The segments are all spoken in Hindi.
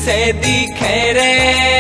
से दिखे रे,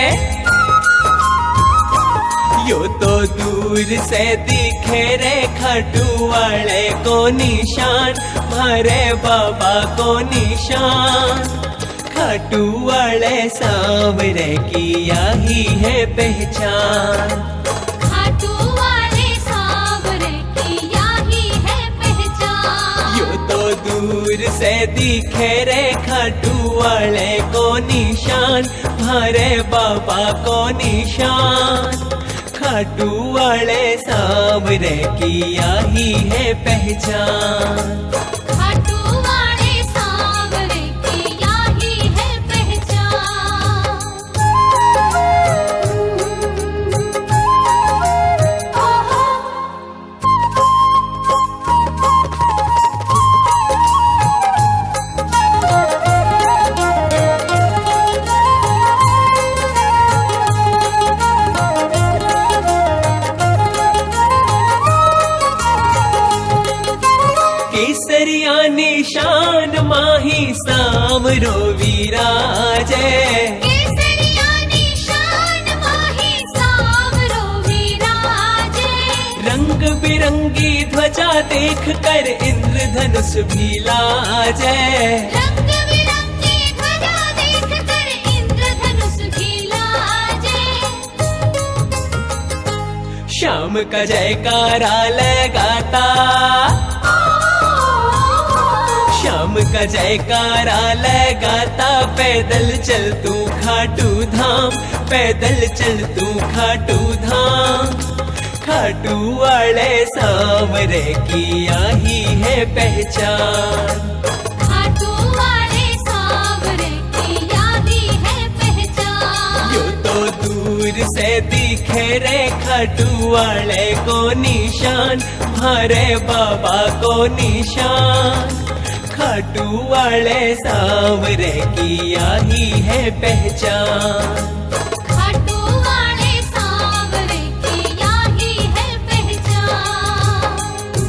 यो तो दूर से दिखे रे खाटू वाले को निशान, मारे बाबा को निशान। खाटू वाले सांवरे की यही है पहचान, खाटू वाले सांवरे की यही है पहचान। यो तो दूर से दिखे रे खाटू वाले को निशान, मारे बाबा को निशान। खाटू वाले सांवरे की यही है पहचान, खाटू वाले सांवरे की यही है पहचान। केसरिया निशान माही सांवरो विराजे, केसरिया निशान माही सांवरो विराजे। रंग बिरंगी ध्वजा देख कर इंद्रधनुष भी लाजे, रंग बिरंगी ध्वजा देख कर इंद्रधनुष भी लाजे। श्याम का जयकारा लगाता, श्याम का जयकारा लगाता। पैदल चल तू खाटू धाम, पैदल चल तू खाटू धाम। खाटू वाले सांवरे की यही है पहचान, खाटू वाले सांवरे की यही है पहचान। यो तो दूर से दिखे रे खाटू वाले को निशान, मारे बाबा को निशान। खाटू वाले सांवरे की यही है पहचान, खाटू वाले सांवरे की यही है पहचान।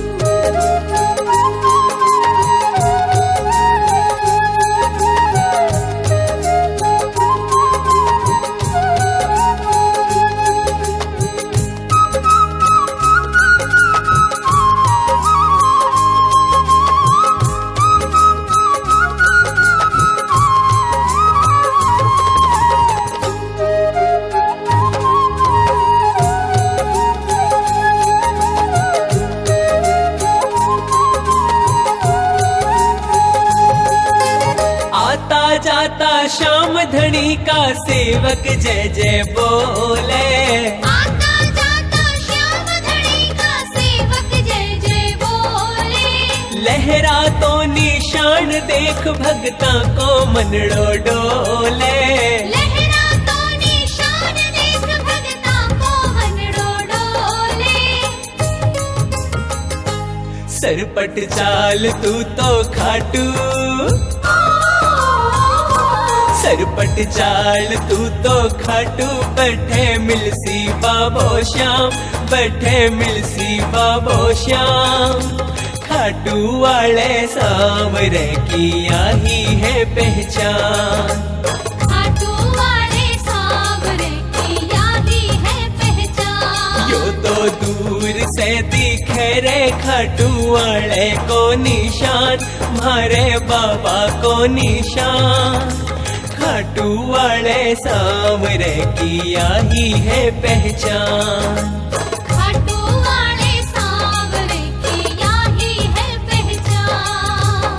जाता श्याम धनी का सेवक जय जय बोले, आता जाता श्याम धनी का सेवक जय जय बोले। लहरा तो निशान देख भगता को मनड़ो डोले, लहरा तो निशान देख भगता को मनड़ो डोले। सरपट चाल तू तो खाटू, सरपट चाल तू तो खाटू। बैठे मिलसी बाबो श्याम, बैठे मिलसी बाबो श्याम। खाटू वाले सांवरे की यही है पहचान, खाटू वाले सांवरे की यही है पहचान। यो तो दूर से दिखे रे खाटू वाले को निशान, मारे बाबा को निशान। खाटू वाले सांवरे की यही है पहचान, खाटू वाले सांवरे की यही है पहचान।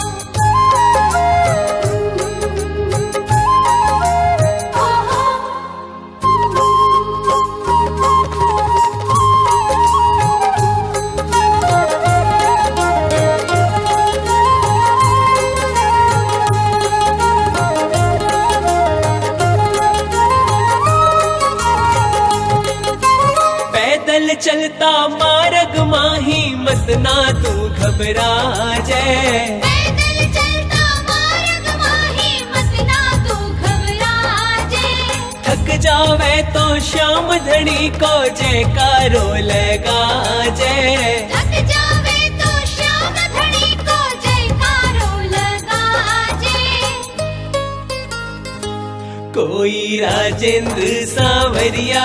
चलता मार्ग माही मत ना तू घबरा जाए, पैदल चलता मार्ग माही मत ना तू घबरा जाए। थक जावे तो श्याम धनी को जयकारो लगा जाए, थक जावे तो श्याम धनी को जयकारो लगा जाए। कोई राजेंद्र सांवरिया,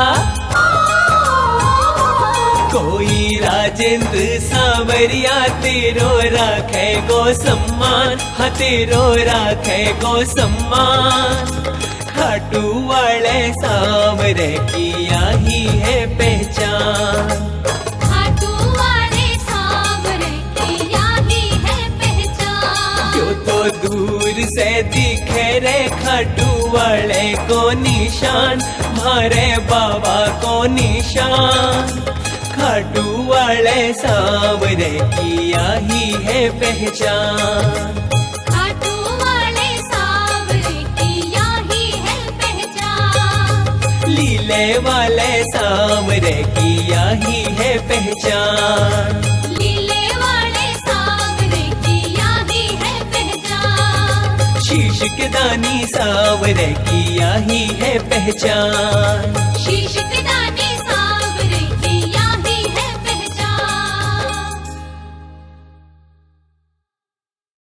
कोई राजेंद्र सांवरिया तेरो राखे गो सम्मान, हाँ तेरो राखे गो सम्मान। खाटू वाले सांवरे की यही है पहचान, खाटू वाले सांवरे की यही है पहचान। क्यों तो दूर से दिखे रे खाटू वाले को निशान, मारे बाबा को निशान। खाटू वाले सांवरे की यही है पहचान, खाटू वाले सांवरे की यही है पहचान। लीले वाले सांवरे की यही है पहचान, लीले वाले सांवरे की यही है पहचान। शीश के दानी सांवरे की यही है पहचान, शीश